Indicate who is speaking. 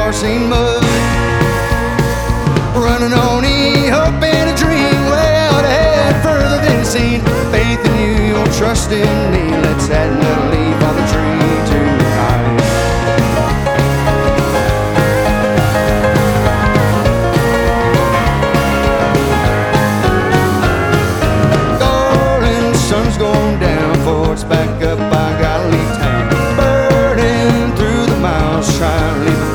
Speaker 1: car seen mud. Running on E, hope and a dream, way out ahead, further than seen. Faith in you, your trust in me. Let's add another leaf on the tree tonight. Darling, the sun's going down, for it's back